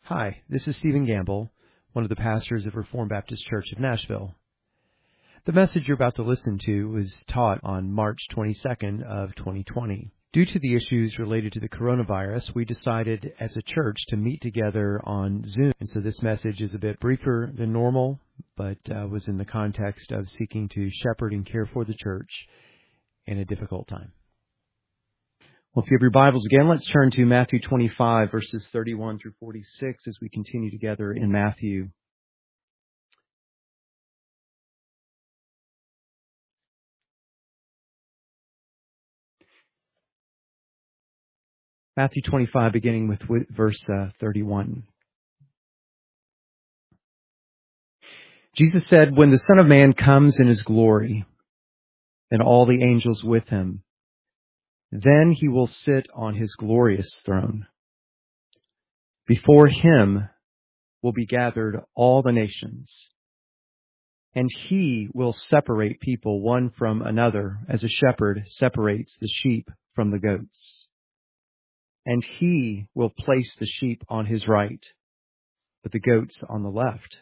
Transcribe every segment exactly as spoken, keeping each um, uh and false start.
Hi, this is Stephen Gamble, one of the pastors of Reformed Baptist Church of Nashville. The message you're about to listen to was taught on March twenty-second of twenty twenty. Due to the issues related to the coronavirus, we decided as a church to meet together on Zoom. And so this message is a bit briefer than normal, but uh, was in the context of seeking to shepherd and care for the church in a difficult time. Well, if you have your Bibles again, let's turn to Matthew twenty-five, verses thirty-one through forty-six as we continue together in Matthew. Matthew twenty-five, beginning with verse uh, thirty-one. Jesus said, "When the Son of Man comes in his glory, and all the angels with him, then he will sit on his glorious throne. Before him will be gathered all the nations, and he will separate people one from another as a shepherd separates the sheep from the goats. And he will place the sheep on his right, but the goats on the left.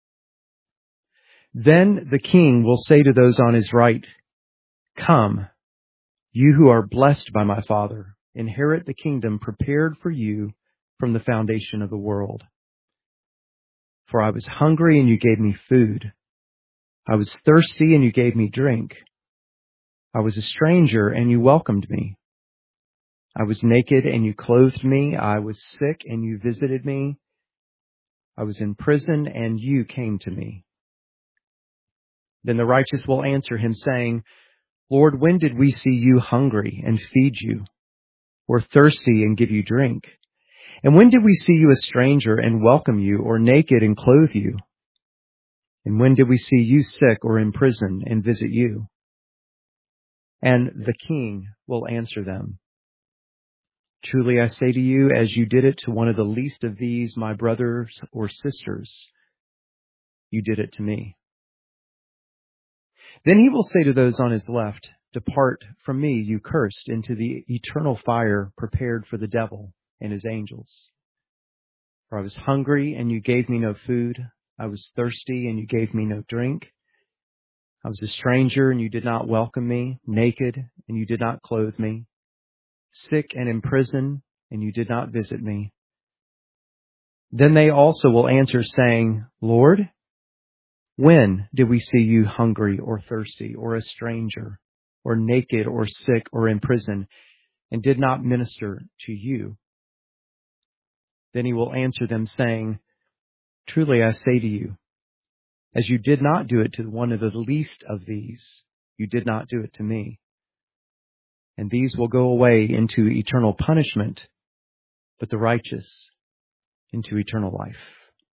Then the king will say to those on his right, 'Come, you who are blessed by my Father, inherit the kingdom prepared for you from the foundation of the world. For I was hungry and you gave me food. I was thirsty and you gave me drink. I was a stranger and you welcomed me. I was naked and you clothed me. I was sick and you visited me. I was in prison and you came to me.' Then the righteous will answer him, saying, 'Lord, when did we see you hungry and feed you, or thirsty and give you drink? And when did we see you a stranger and welcome you, or naked and clothe you? And when did we see you sick or in prison and visit you?' And the king will answer them, 'Truly I say to you, as you did it to one of the least of these, my brothers or sisters, you did it to me.' Then he will say to those on his left, 'Depart from me, you cursed, into the eternal fire prepared for the devil and his angels. For I was hungry, and you gave me no food. I was thirsty, and you gave me no drink. I was a stranger, and you did not welcome me, naked, and you did not clothe me, sick and in prison, and you did not visit me.' Then they also will answer, saying, 'Lord, when did we see you hungry or thirsty, or a stranger, or naked, or sick, or in prison, and did not minister to you?' Then he will answer them, saying, 'Truly I say to you, as you did not do it to one of the least of these, you did not do it to me.' And these will go away into eternal punishment, but the righteous into eternal life."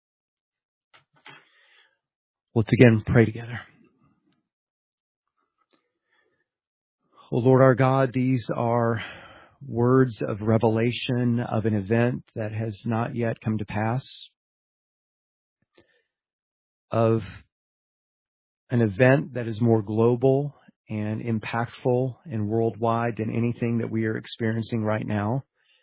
Let's again pray together. Oh Lord our God, these are words of revelation of an event that has not yet come to pass, of an event that is more global and impactful and worldwide than anything that we are experiencing right now.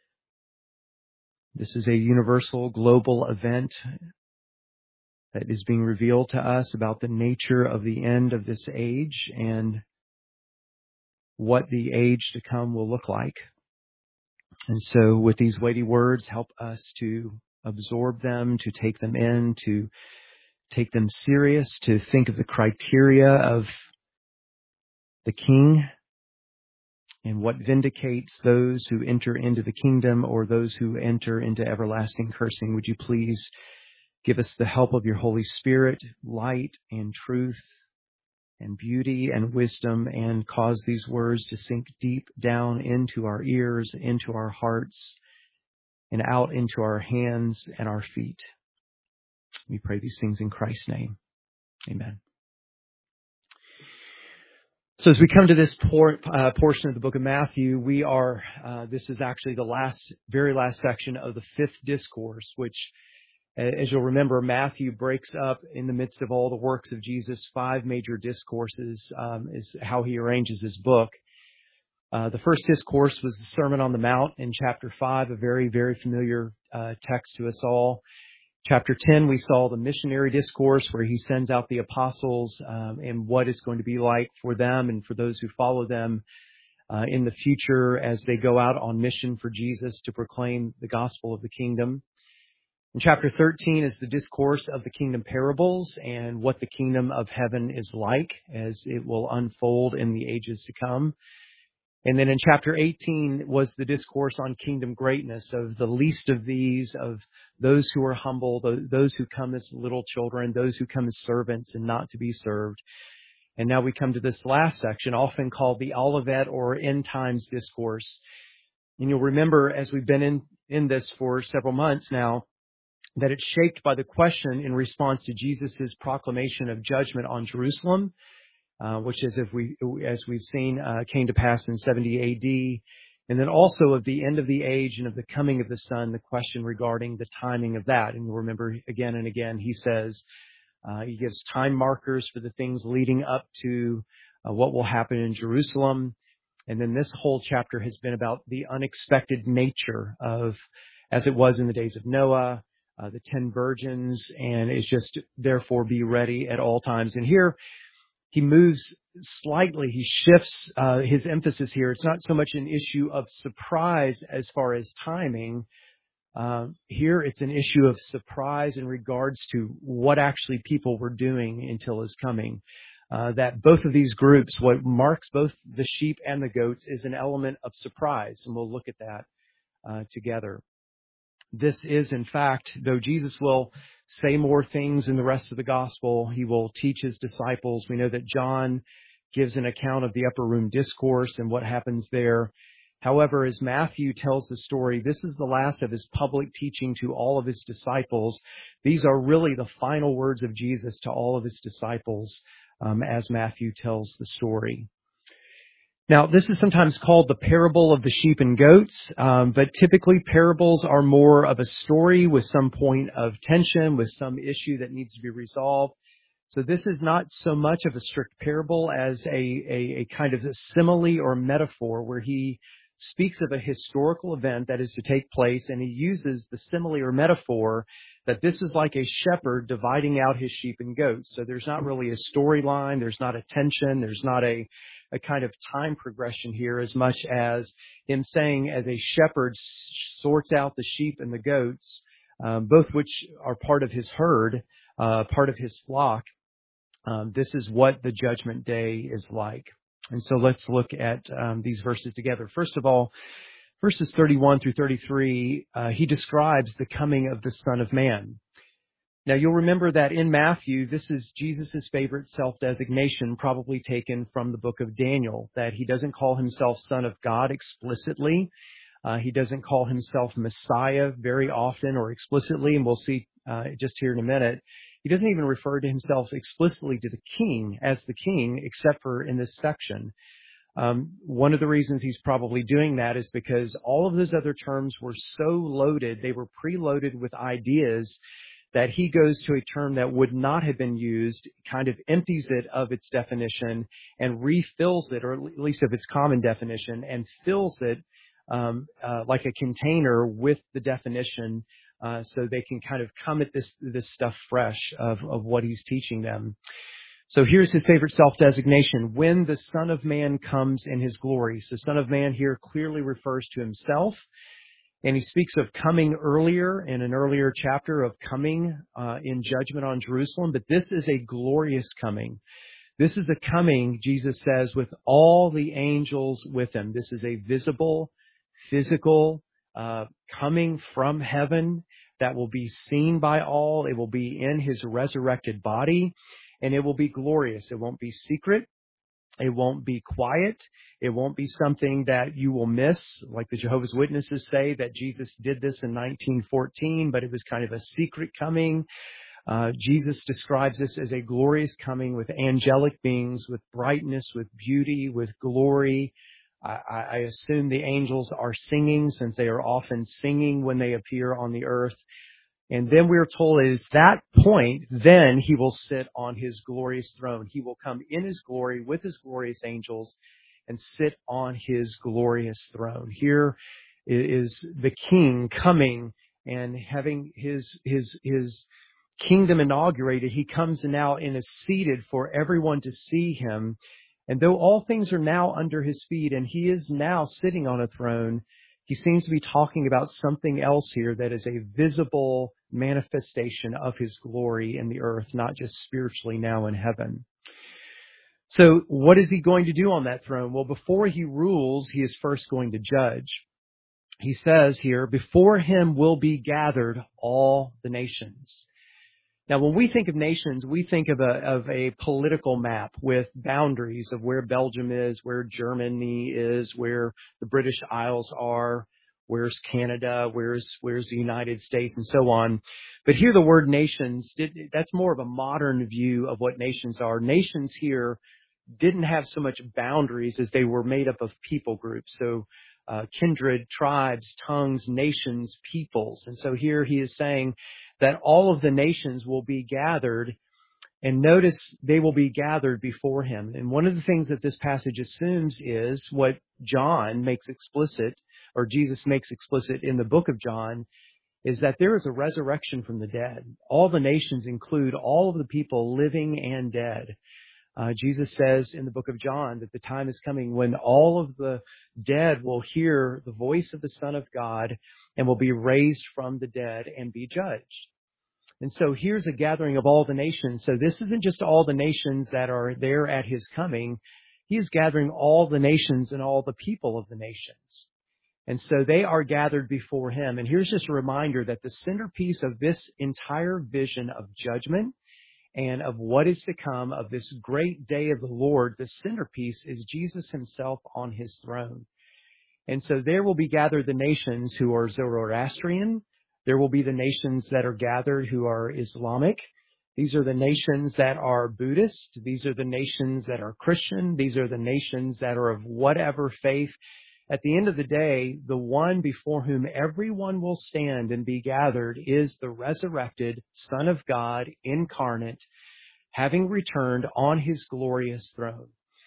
This is a universal global event that is being revealed to us about the nature of the end of this age and what the age to come will look like. And so with these weighty words, help us to absorb them, to take them in, to take them serious, to think of the criteria of the King and what vindicates those who enter into the kingdom or those who enter into everlasting cursing. Would you please give us the help of your Holy Spirit, light and truth and beauty and wisdom, and cause these words to sink deep down into our ears, into our hearts, and out into our hands and our feet. We pray these things in Christ's name. Amen. So as we come to this por- uh, portion of the book of Matthew, we are, uh, this is actually the last, very last section of the fifth discourse, which, as you'll remember, Matthew breaks up in the midst of all the works of Jesus, five major discourses, um, is how he arranges his book. Uh, the first discourse was the Sermon on the Mount in chapter five, a very, very familiar uh, text to us all. Chapter ten, we saw the missionary discourse where he sends out the apostles um, and what it's going to be like for them and for those who follow them uh, in the future as they go out on mission for Jesus to proclaim the gospel of the kingdom. In chapter thirteen is the discourse of the kingdom parables and what the kingdom of heaven is like as it will unfold in the ages to come. And then in chapter eighteen was the discourse on kingdom greatness, of the least of these, of those who are humble, those who come as little children, those who come as servants and not to be served. And now we come to this last section, often called the Olivet or End Times Discourse. And you'll remember, as we've been in, in this for several months now, that it's shaped by the question in response to Jesus' proclamation of judgment on Jerusalem, Uh, which is, if we, as we've seen, uh, came to pass in seventy A D, and then also of the end of the age and of the coming of the Son, the question regarding the timing of that. And you'll remember again and again, he says, uh, he gives time markers for the things leading up to uh, what will happen in Jerusalem. And then this whole chapter has been about the unexpected nature of, as it was in the days of Noah, uh, the ten virgins, and it's just, therefore, be ready at all times. And here, he moves slightly. He shifts uh, his emphasis here. It's not so much an issue of surprise as far as timing. Uh, here, it's an issue of surprise in regards to what actually people were doing until his coming. Uh, that both of these groups, what marks both the sheep and the goats, is an element of surprise. And we'll look at that uh, together. This is, in fact, though Jesus will say more things in the rest of the gospel, he will teach his disciples. We know that John gives an account of the upper room discourse and what happens there. However, as Matthew tells the story, this is the last of his public teaching to all of his disciples. These are really the final words of Jesus to all of his disciples um, as Matthew tells the story. Now, this is sometimes called the parable of the sheep and goats, um, but typically parables are more of a story with some point of tension, with some issue that needs to be resolved. So this is not so much of a strict parable as a, a, a kind of a simile or metaphor where he speaks of a historical event that is to take place, and he uses the simile or metaphor that this is like a shepherd dividing out his sheep and goats. So there's not really a storyline, there's not a tension, there's not a a kind of time progression here, as much as him saying, as a shepherd sorts out the sheep and the goats, um, both which are part of his herd, uh, part of his flock. Um, this is what the judgment day is like. And so let's look at um, these verses together. First of all, verses thirty-one through thirty-three, uh, he describes the coming of the Son of Man. Now, you'll remember that in Matthew, this is Jesus' favorite self-designation, probably taken from the book of Daniel, that he doesn't call himself Son of God explicitly. Uh, he doesn't call himself Messiah very often or explicitly, and we'll see uh, just here in a minute. He doesn't even refer to himself explicitly to the king as the king, except for in this section. Um, one of the reasons he's probably doing that is because all of those other terms were so loaded, they were preloaded with ideas, that he goes to a term that would not have been used, kind of empties it of its definition and refills it, or at least of its common definition, and fills it um, uh, like a container with the definition, uh, so they can kind of come at this this stuff fresh of, of what he's teaching them. So here's his favorite self-designation: when the Son of Man comes in his glory. So Son of Man here clearly refers to himself. And he speaks of coming earlier in an earlier chapter, of coming uh, in judgment on Jerusalem. But this is a glorious coming. This is a coming, Jesus says, with all the angels with him. This is a visible, physical uh, coming from heaven that will be seen by all. It will be in his resurrected body, and it will be glorious. It won't be secret. It won't be quiet. It won't be something that you will miss, like the Jehovah's Witnesses say that Jesus did this in nineteen fourteen, but it was kind of a secret coming. Uh, Jesus describes this as a glorious coming with angelic beings, with brightness, with beauty, with glory. I, I assume the angels are singing, since they are often singing when they appear on the earth. And then we're told at that point, then he will sit on his glorious throne. He will come in his glory with his glorious angels. and sit on his glorious throne. Here is the king coming and having his, his, his kingdom inaugurated. He comes now and is seated for everyone to see him. And though all things are now under his feet and he is now sitting on a throne, he seems to be talking about something else here that is a visible manifestation of his glory in the earth, not just spiritually now in heaven. So what is he going to do on that throne? Well, before he rules, he is first going to judge. He says here, before him will be gathered all the nations. Now, when we think of nations, we think of a, of a political map with boundaries of where Belgium is, where Germany is, where the British Isles are, where's Canada, where's, where's the United States, and so on. But here the word nations, that's more of a modern view of what nations are. Nations here didn't have so much boundaries as they were made up of people groups. So uh, kindred, tribes, tongues, nations, peoples. And so here he is saying that all of the nations will be gathered, and notice they will be gathered before him. And one of the things that this passage assumes is what John makes explicit, or Jesus makes explicit in the book of John, is that there is a resurrection from the dead. All the nations include all of the people living and dead. Uh, Jesus says in the book of John that the time is coming when all of the dead will hear the voice of the Son of God and will be raised from the dead and be judged. And so here's a gathering of all the nations. So this isn't just all the nations that are there at his coming. He is gathering all the nations and all the people of the nations. And so they are gathered before him. And here's just a reminder that the centerpiece of this entire vision of judgment and of what is to come, of this great day of the Lord, the centerpiece is Jesus himself on his throne. And so there will be gathered the nations who are Zoroastrian. There will be the nations that are gathered who are Islamic. These are the nations that are Buddhist. These are the nations that are Christian. These are the nations that are of whatever faith. At the end of the day, the one before whom everyone will stand and be gathered is the resurrected Son of God incarnate, having returned on his glorious throne.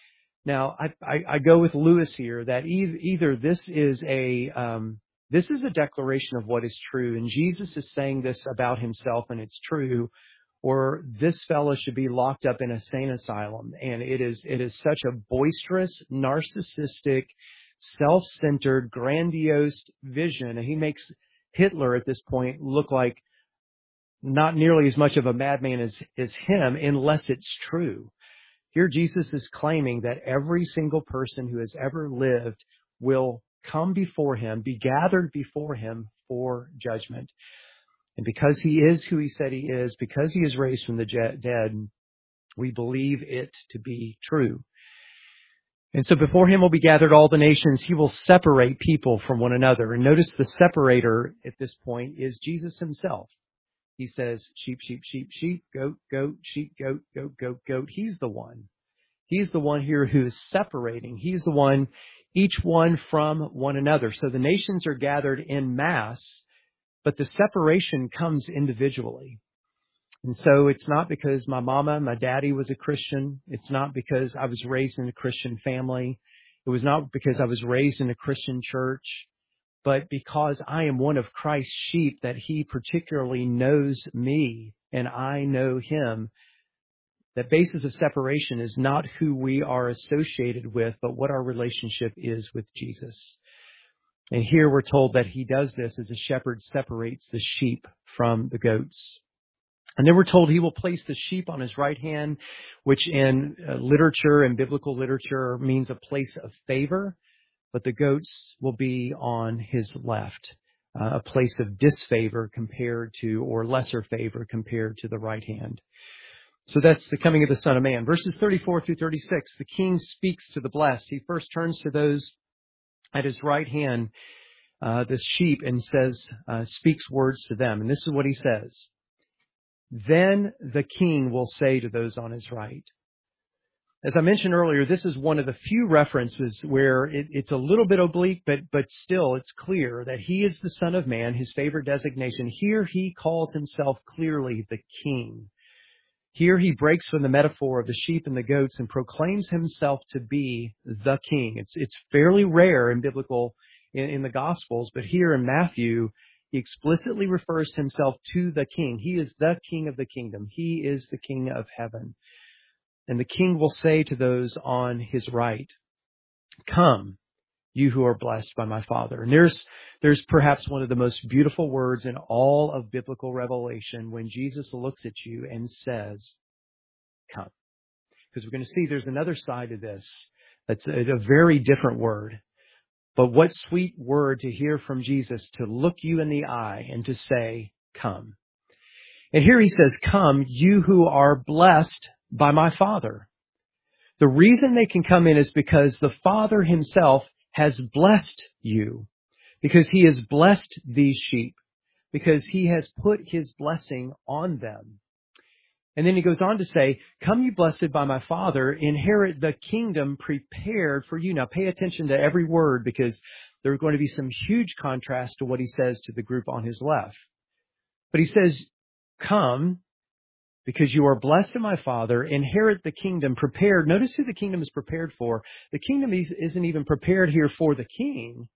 Now, I, I, I go with Lewis here that e- either this is a um, this is a declaration of what is true, and Jesus is saying this about himself, and it's true, or this fellow should be locked up in a sane asylum, and it is it is such a boisterous, narcissistic, self-centered, grandiose vision, and he makes Hitler at this point look like not nearly as much of a madman as, as him, unless it's true. Here Jesus is claiming that every single person who has ever lived will come before him, be gathered before him for judgment. And because he is who he said he is, because he is raised from the dead, we believe it to be true. And so before him will be gathered all the nations. He will separate people from one another. And notice the separator at this point is Jesus himself. He says, sheep, sheep, sheep, sheep, goat, goat, sheep, goat, goat, goat, goat. He's the one. He's the one here who is separating. He's the one, each one from one another. So the nations are gathered in mass, but the separation comes individually. And so it's not because my mama, my daddy was a Christian. It's not because I was raised in a Christian family. It was not because I was raised in a Christian church, but because I am one of Christ's sheep, that he particularly knows me and I know him. That basis of separation is not who we are associated with, but what our relationship is with Jesus. And here we're told that he does this as a shepherd separates the sheep from the goats. And then we're told he will place the sheep on his right hand, which in uh, literature and biblical literature means a place of favor, but the goats will be on his left, uh, a place of disfavor compared to, or lesser favor compared to the right hand. So that's the coming of the Son of Man. Verses thirty-four through thirty-six, the king speaks to the blessed. He first turns to those at his right hand, uh, the sheep, and says, uh, speaks words to them. And this is what he says. Then the king will say to those on his right. As I mentioned earlier, this is one of the few references where it, it's a little bit oblique, but, but still it's clear that he is the Son of Man, his favorite designation. Here he calls himself clearly the king. Here he breaks from the metaphor of the sheep and the goats and proclaims himself to be the king. It's it's fairly rare in biblical, in, in the Gospels, but here in Matthew, he explicitly refers to himself to the king. He is the king of the kingdom. He is the king of heaven. And the king will say to those on his right, "Come, you who are blessed by my Father." And there's there's perhaps one of the most beautiful words in all of biblical revelation when Jesus looks at you and says, "Come." Because we're going to see there's another side to this that's a, a very different word. But what sweet word to hear from Jesus, to look you in the eye and to say, "Come." And here he says, "Come, you who are blessed by my Father." The reason they can come in is because the Father himself has blessed you, because he has blessed these sheep, because he has put his blessing on them. And then he goes on to say, "Come, you blessed by my Father, inherit the kingdom prepared for you." Now pay attention to every word, because there are going to be some huge contrast to what he says to the group on his left. But he says, "Come, because you are blessed of my Father, inherit the kingdom prepared." Notice who the kingdom is prepared for. The kingdom isn't even prepared here for the king.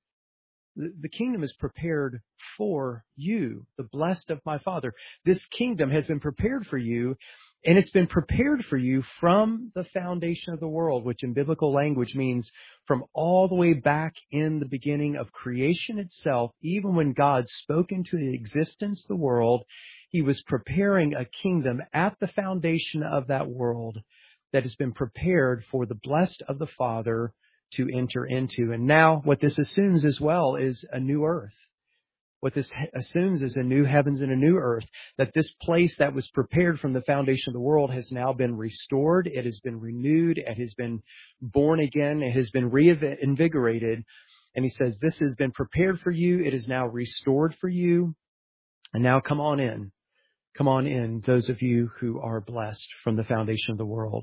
The kingdom is prepared for you, the blessed of my Father. This kingdom has been prepared for you, and it's been prepared for you from the foundation of the world, which in biblical language means from all the way back in the beginning of creation itself. Even when God spoke into existence the world, he was preparing a kingdom at the foundation of that world that has been prepared for the blessed of the Father to enter into. And now what this assumes as well is a new earth. What this assumes is a new heavens and a new earth, that this place that was prepared from the foundation of the world has now been restored. It has been renewed. It has been born again. It has been reinvigorated. And he says, this has been prepared for you. It is now restored for you. And now come on in. Come on in, those of you who are blessed from the foundation of the world.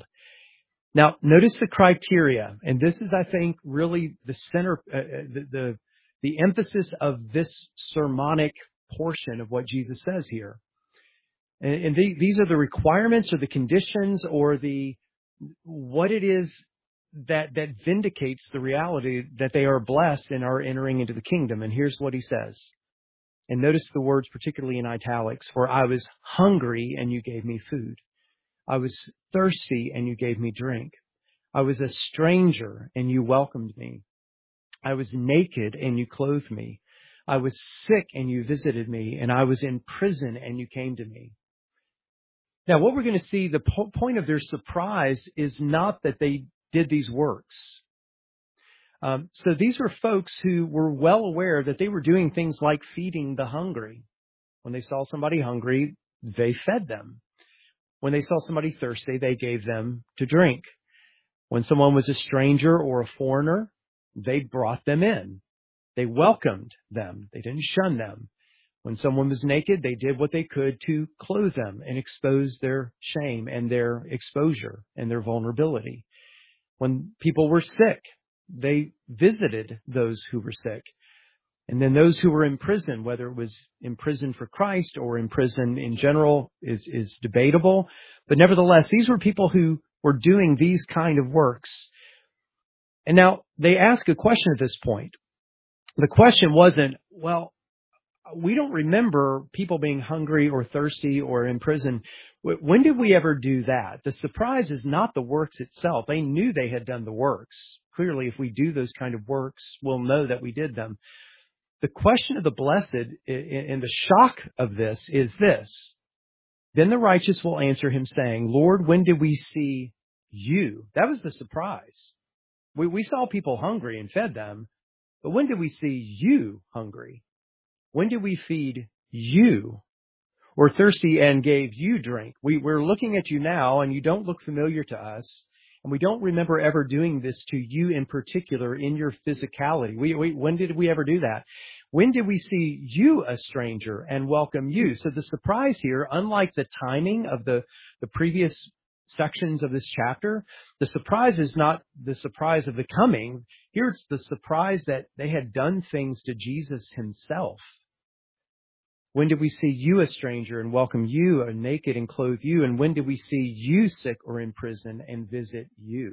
Now, notice the criteria, and this is, I think, really the center, uh, the, the the emphasis of this sermonic portion of what Jesus says here. And, and the, these are the requirements or the conditions or the what it is that that vindicates the reality that they are blessed and are entering into the kingdom. And here's what he says. And notice the words particularly in italics. "For I was hungry and you gave me food. I was thirsty and you gave me drink. I was a stranger and you welcomed me. I was naked and you clothed me. I was sick and you visited me. And I was in prison and you came to me." Now, what we're going to see, the po- point of their surprise is not that they did these works. Um, so these were folks who were well aware that they were doing things like feeding the hungry. When they saw somebody hungry, they fed them. When they saw somebody thirsty, they gave them to drink. When someone was a stranger or a foreigner, they brought them in. They welcomed them. They didn't shun them. When someone was naked, they did what they could to clothe them and expose their shame and their exposure and their vulnerability. When people were sick, they visited those who were sick. And then those who were in prison, whether it was in prison for Christ or in prison in general, is, is debatable. But nevertheless, these were people who were doing these kind of works. And now they ask a question at this point. The question wasn't, well, we don't remember people being hungry or thirsty or in prison. When did we ever do that? The surprise is not the works itself. They knew they had done the works. Clearly, if we do those kind of works, we'll know that we did them. The question of the blessed and the shock of this is this. Then the righteous will answer him saying, "Lord, when did we see you?" That was the surprise. We, we saw people hungry and fed them, but when did we see you hungry? When did we feed you? Or thirsty and gave you drink? We, we're looking at you now and you don't look familiar to us. And we don't remember ever doing this to you in particular in your physicality. We, we, when did we ever do that? When did we see you a stranger and welcome you? So the surprise here, unlike the timing of the, the previous sections of this chapter, the surprise is not the surprise of the coming. Here it's the surprise that they had done things to Jesus himself. When did we see you a stranger and welcome you, or naked and clothe you? And when did we see you sick or in prison and visit you?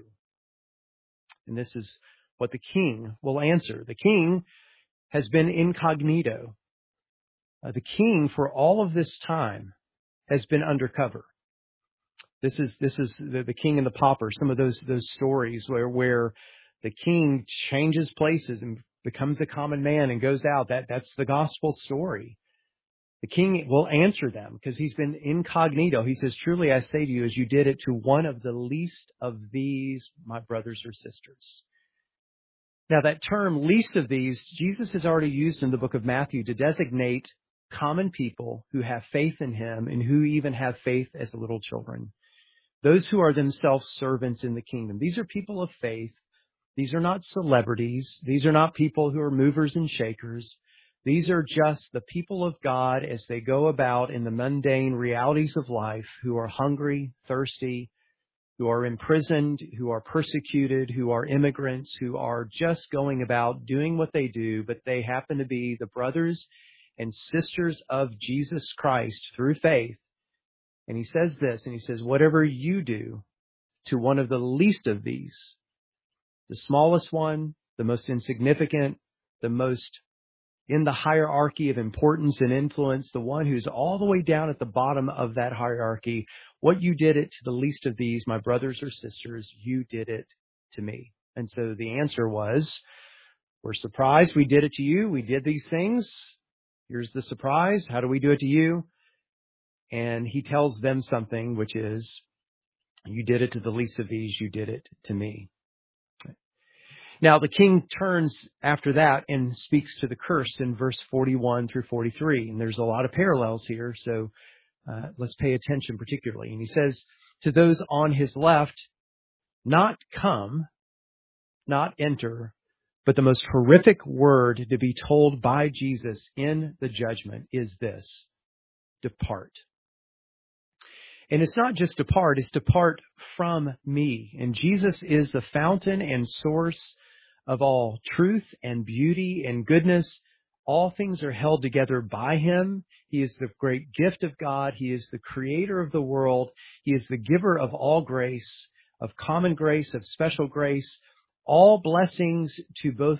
And this is what the king will answer. The king has been incognito. Uh, the king, for all of this time, has been undercover. This is this is the, the king and the pauper. Some of those those stories where where the king changes places and becomes a common man and goes out. That that's the gospel story. The king will answer them because he's been incognito. He says, "Truly I say to you, as you did it to one of the least of these, my brothers or sisters." Now, that term, least of these, Jesus has already used in the book of Matthew to designate common people who have faith in him and who even have faith as little children. Those who are themselves servants in the kingdom. These are people of faith. These are not celebrities. These are not people who are movers and shakers. These are just the people of God as they go about in the mundane realities of life, who are hungry, thirsty, who are imprisoned, who are persecuted, who are immigrants, who are just going about doing what they do, but they happen to be the brothers and sisters of Jesus Christ through faith. And he says this, and he says, whatever you do to one of the least of these, the smallest one, the most insignificant, the most in the hierarchy of importance and influence, the one who's all the way down at the bottom of that hierarchy, what you did it to the least of these, my brothers or sisters, you did it to me. And so the answer was, we're surprised we did it to you. We did these things. Here's the surprise. How do we do it to you? And he tells them something, which is, you did it to the least of these, you did it to me. Now, the king turns after that and speaks to the cursed in verse forty-one through forty-three. And there's a lot of parallels here, so uh, let's pay attention particularly. And he says, to those on his left, not come, not enter, but the most horrific word to be told by Jesus in the judgment is this: depart. And it's not just depart, it's depart from me. And Jesus is the fountain and source of all truth and beauty and goodness. All things are held together by him. He is the great gift of God. He is the creator of the world. He is the giver of all grace, of common grace, of special grace. All blessings to both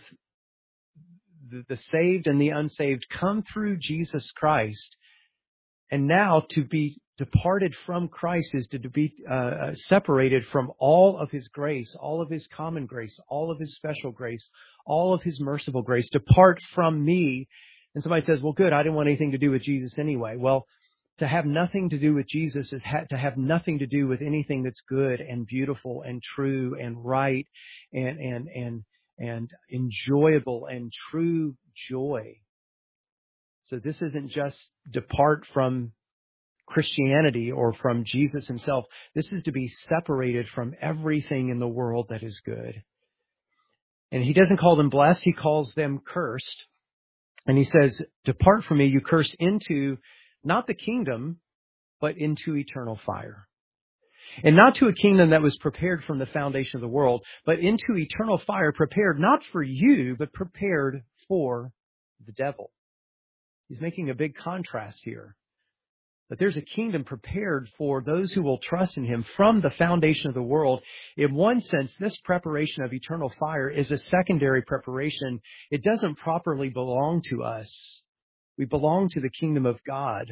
the, the saved and the unsaved come through Jesus Christ. And now to be departed from Christ is to be uh, separated from all of his grace, all of his common grace, all of his special grace, all of his merciful grace. Depart from me. And somebody says, well, good, I didn't want anything to do with Jesus anyway. Well, to have nothing to do with Jesus is ha- to have nothing to do with anything that's good and beautiful and true and right and and and and enjoyable and true joy. So this isn't just depart from Christianity or from Jesus himself. This is to be separated from everything in the world that is good. And he doesn't call them blessed, he calls them cursed. And he says, depart from me, you cursed, into not the kingdom, but into eternal fire. And not to a kingdom that was prepared from the foundation of the world, but into eternal fire prepared not for you, but prepared for the devil. He's making a big contrast here. But there's a kingdom prepared for those who will trust in him from the foundation of the world. In one sense, this preparation of eternal fire is a secondary preparation. It doesn't properly belong to us. We belong to the kingdom of God.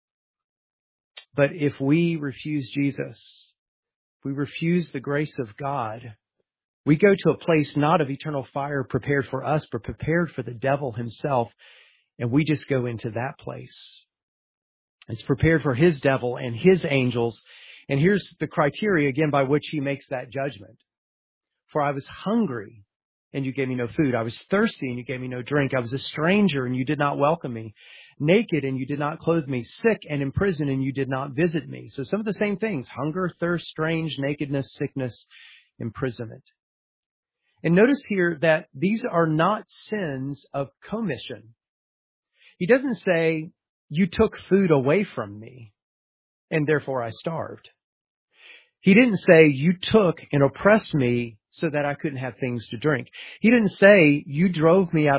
But if we refuse Jesus, if we refuse the grace of God, we go to a place not of eternal fire prepared for us, but prepared for the devil himself. And we just go into that place. It's prepared for his devil and his angels. And here's the criteria again by which he makes that judgment. For I was hungry and you gave me no food. I was thirsty and you gave me no drink. I was a stranger and you did not welcome me. Naked and you did not clothe me. Sick and in prison and you did not visit me. So some of the same things: hunger, thirst, strange, nakedness, sickness, imprisonment. And notice here that these are not sins of commission. He doesn't say, you took food away from me, and therefore I starved. He didn't say, you took and oppressed me so that I couldn't have things to drink. He didn't say, you drove me out of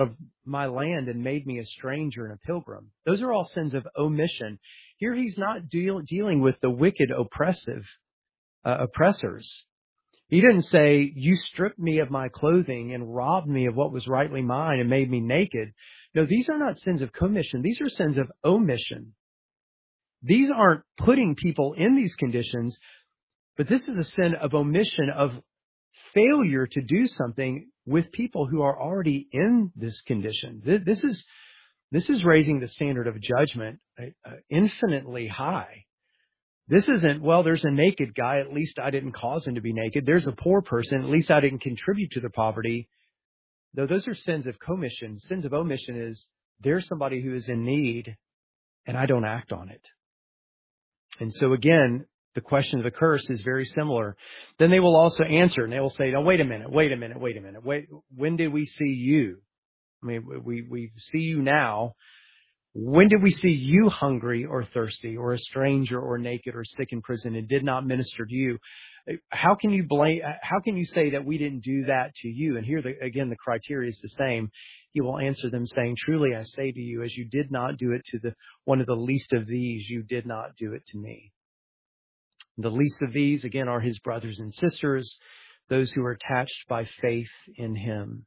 my land and made me a stranger and a pilgrim. Those are all sins of omission. Here he's not deal, dealing with the wicked oppressive uh, oppressors. He didn't say, you stripped me of my clothing and robbed me of what was rightly mine and made me naked. No, these are not sins of commission. These are sins of omission. These aren't putting people in these conditions, but this is a sin of omission, of failure to do something with people who are already in this condition. This is, this is raising the standard of judgment uh, infinitely high. This isn't, well, there's a naked guy, at least I didn't cause him to be naked. There's a poor person, at least I didn't contribute to their poverty. Though those are sins of commission. Sins of omission is, there's somebody who is in need and I don't act on it. And so again, the question of the curse is very similar. Then they will also answer and they will say, no, wait a minute, wait a minute, wait a minute. Wait, when did we see you? I mean, we, we see you now. When did we see you hungry or thirsty or a stranger or naked or sick in prison and did not minister to you? How can you blame, how can you say that we didn't do that to you? And here the, again, the criteria is the same. He will answer them saying, truly I say to you, as you did not do it to the one of the least of these, you did not do it to me. The least of these, again, are his brothers and sisters, those who are attached by faith in him.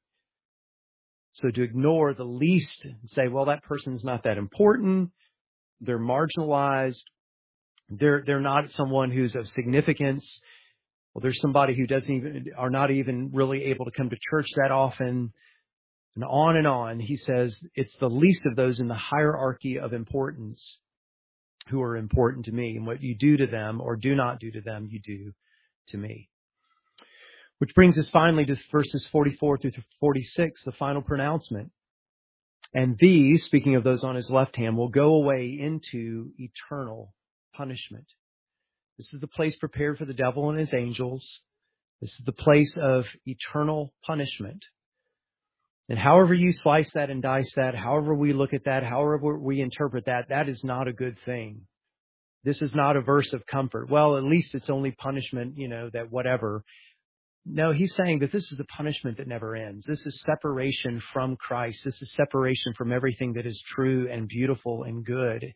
So to ignore the least and say, well, that person's not that important. They're marginalized. They're, they're not someone who's of significance. Well, there's somebody who doesn't even, are not even really able to come to church that often. And on and on. He says it's the least of those in the hierarchy of importance who are important to me. And what you do to them or do not do to them, you do to me. Which brings us finally to verses forty-four through forty-six, the final pronouncement. And these, speaking of those on his left hand, will go away into eternal punishment. This is the place prepared for the devil and his angels. This is the place of eternal punishment. And however you slice that and dice that, however we look at that, however we interpret that, that is not a good thing. This is not a verse of comfort. Well, at least it's only punishment, you know, that whatever. No, he's saying that this is the punishment that never ends. This is separation from Christ. This is separation from everything that is true and beautiful and good.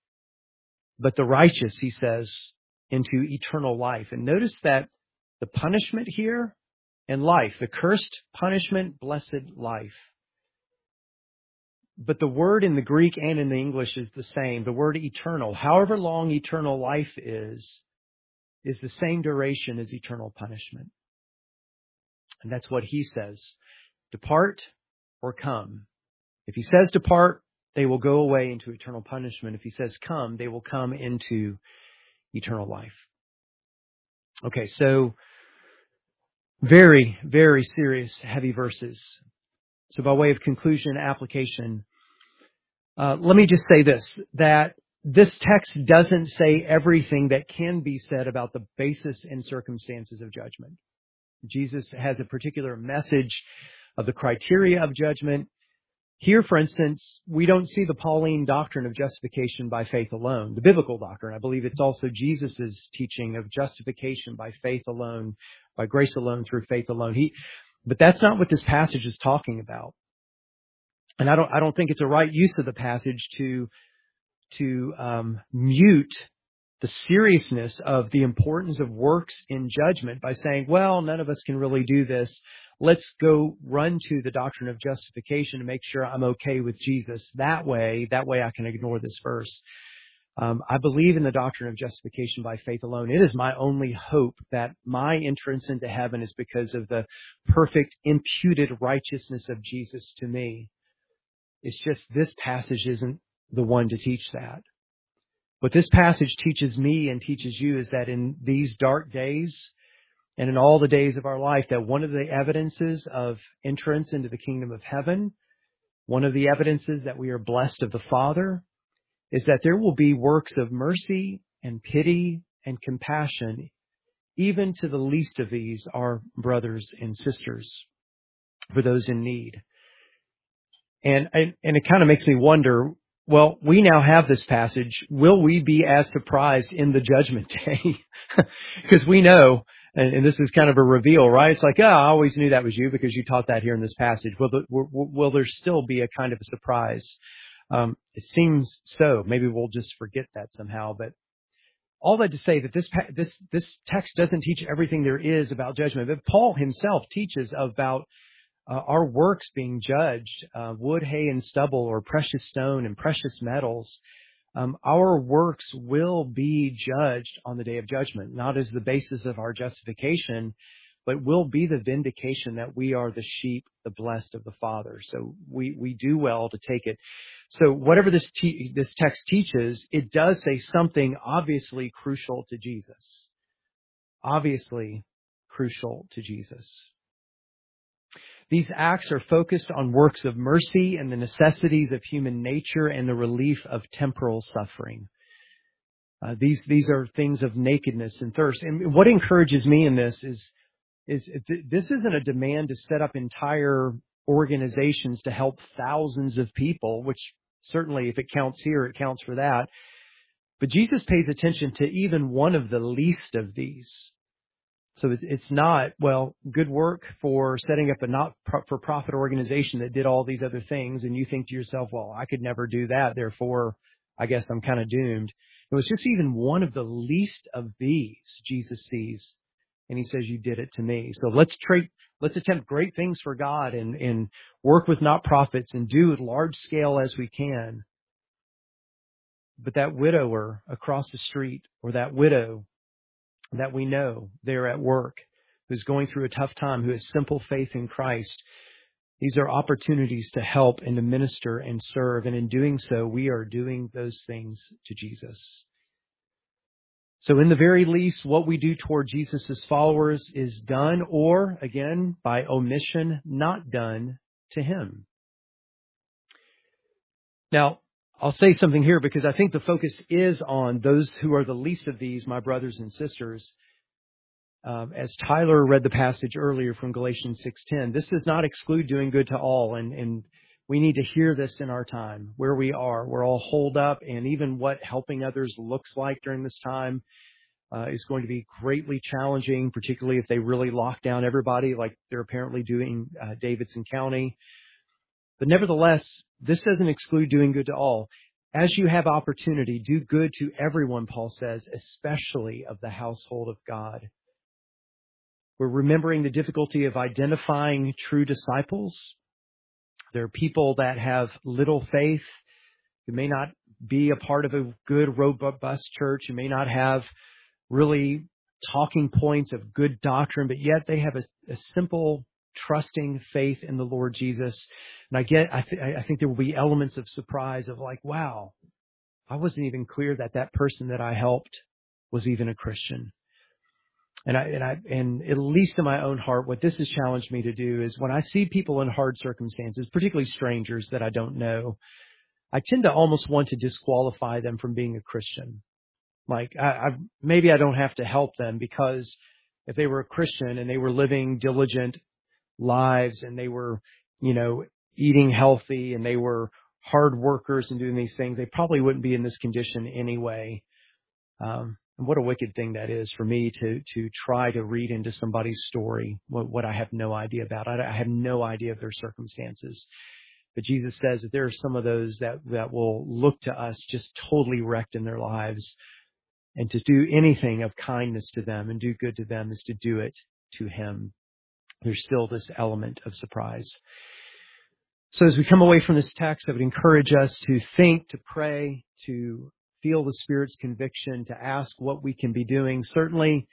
But the righteous, he says, into eternal life. And notice that the punishment here and life, the cursed punishment, blessed life. But the word in the Greek and in the English is the same. The word eternal, however long eternal life is, is the same duration as eternal punishment. And that's what he says. Depart or come. If he says depart, they will go away into eternal punishment. If he says come, they will come into eternal life. Okay, so very, very serious, heavy verses. So by way of conclusion and application, uh, let me just say this, that this text doesn't say everything that can be said about the basis and circumstances of judgment. Jesus has a particular message of the criteria of judgment. Here, for instance, we don't see the Pauline doctrine of justification by faith alone, the biblical doctrine. I believe it's also Jesus's teaching of justification by faith alone, by grace alone, through faith alone. He, but that's not what this passage is talking about. And I don't, I don't think it's a right use of the passage to, to um, mute the seriousness of the importance of works in judgment by saying, well, none of us can really do this. Let's go run to the doctrine of justification to make sure I'm okay with Jesus. That way, that way I can ignore this verse. Um, I believe in the doctrine of justification by faith alone. It is my only hope that my entrance into heaven is because of the perfect imputed righteousness of Jesus to me. It's just this passage isn't the one to teach that. What this passage teaches me and teaches you is that in these dark days and in all the days of our life, that one of the evidences of entrance into the kingdom of heaven, one of the evidences that we are blessed of the Father, is that there will be works of mercy and pity and compassion, even to the least of these, our brothers and sisters, for those in need. And, and, and it kind of makes me wonder, well, we now have this passage. Will we be as surprised in the judgment day? Because we know And, and this is kind of a reveal, right? It's like, oh, I always knew that was you because you taught that here in this passage. Will, the, will, will there still be a kind of a surprise? Um, it seems so. Maybe we'll just forget that somehow. But all that to say that this this this text doesn't teach everything there is about judgment. But Paul himself teaches about uh, our works being judged, uh, wood, hay, and stubble, or precious stone and precious metals. Um, our works will be judged on the day of judgment, not as the basis of our justification, but will be the vindication that we are the sheep, the blessed of the Father. So we, we do well to take it. So whatever this te- this text teaches, it does say something obviously crucial to Jesus. Obviously crucial to Jesus. These acts are focused on works of mercy and the necessities of human nature and the relief of temporal suffering. Uh, these these are things of nakedness and thirst. And what encourages me in this is, is this isn't a demand to set up entire organizations to help thousands of people, which certainly if it counts here, it counts for that. But Jesus pays attention to even one of the least of these. So it's not, well, good work for setting up a not-for-profit organization that did all these other things, and you think to yourself, well, I could never do that, therefore, I guess I'm kind of doomed. It was just even one of the least of these Jesus sees, and he says, you did it to me. So let's tra- let's attempt great things for God and, and work with not-profits and do it large scale as we can. But that widower across the street, or that widow that we know they're at work, who's going through a tough time, who has simple faith in Christ. These are opportunities to help and to minister and serve. And in doing so, we are doing those things to Jesus. So in the very least, what we do toward Jesus' followers is done, or again, by omission, not done to him. Now, I'll say something here because I think the focus is on those who are the least of these, my brothers and sisters. Um, as Tyler read the passage earlier from Galatians six ten, this does not exclude doing good to all. And, and we need to hear this in our time where we are. We're all holed up, and even what helping others looks like during this time uh, is going to be greatly challenging, particularly if they really lock down everybody like they're apparently doing uh, Davidson County. But nevertheless, this doesn't exclude doing good to all. As you have opportunity, do good to everyone, Paul says, especially of the household of God. We're remembering the difficulty of identifying true disciples. There are people that have little faith, who may not be a part of a good, robust church, who may not have really talking points of good doctrine, but yet they have a, a simple, trusting faith in the Lord Jesus. And I get, I, th- I think there will be elements of surprise of like, wow, I wasn't even clear that that person that I helped was even a Christian. And I, and I, and at least in my own heart, what this has challenged me to do is when I see people in hard circumstances, particularly strangers that I don't know, I tend to almost want to disqualify them from being a Christian. Like, I, I, maybe I don't have to help them because if they were a Christian and they were living diligent lives and they were, you know, eating healthy and they were hard workers and doing these things, they probably wouldn't be in this condition anyway. Um, and what a wicked thing that is for me to to try to read into somebody's story what, what I have no idea about. I, I have no idea of their circumstances. But Jesus says that there are some of those that, that will look to us just totally wrecked in their lives. And to do anything of kindness to them and do good to them is to do it to him. There's still this element of surprise. So as we come away from this text, I would encourage us to think, to pray, to feel the Spirit's conviction, to ask what we can be doing. Certainly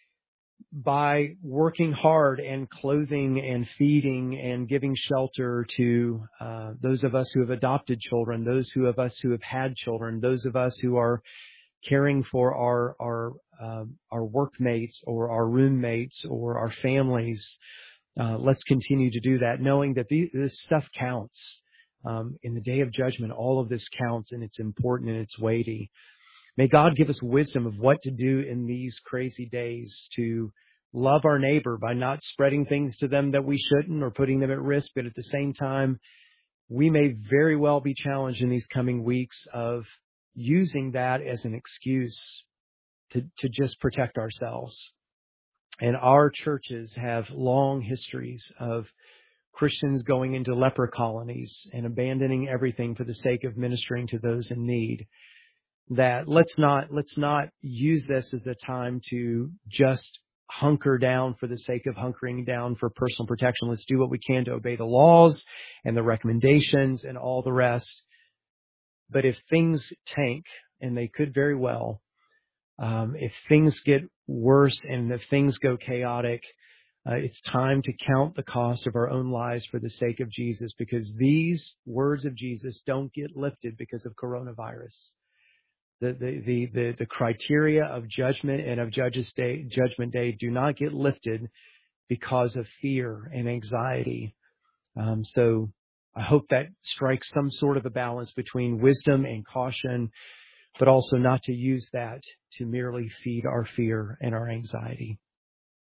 by working hard and clothing and feeding and giving shelter to uh, those of us who have adopted children, those who of us who have had children, those of us who are caring for our our uh, our workmates or our roommates or our families. Uh, let's continue to do that, knowing that the, this stuff counts. Um, in the day of judgment, all of this counts, and it's important and it's weighty. May God give us wisdom of what to do in these crazy days to love our neighbor by not spreading things to them that we shouldn't or putting them at risk, but at the same time, we may very well be challenged in these coming weeks of using that as an excuse to, to just protect ourselves. And our churches have long histories of Christians going into leper colonies and abandoning everything for the sake of ministering to those in need. That let's not, let's not use this as a time to just hunker down for the sake of hunkering down for personal protection. Let's do what we can to obey the laws and the recommendations and all the rest. But if things tank, and they could very well, um, if things get worse and if things go chaotic, uh, it's time to count the cost of our own lives for the sake of Jesus, because these words of Jesus don't get lifted because of coronavirus. The, the, the, the, the criteria of judgment and of Judges Day, Judgment Day do not get lifted because of fear and anxiety. Um, so I hope that strikes some sort of a balance between wisdom and caution, but also not to use that to merely feed our fear and our anxiety.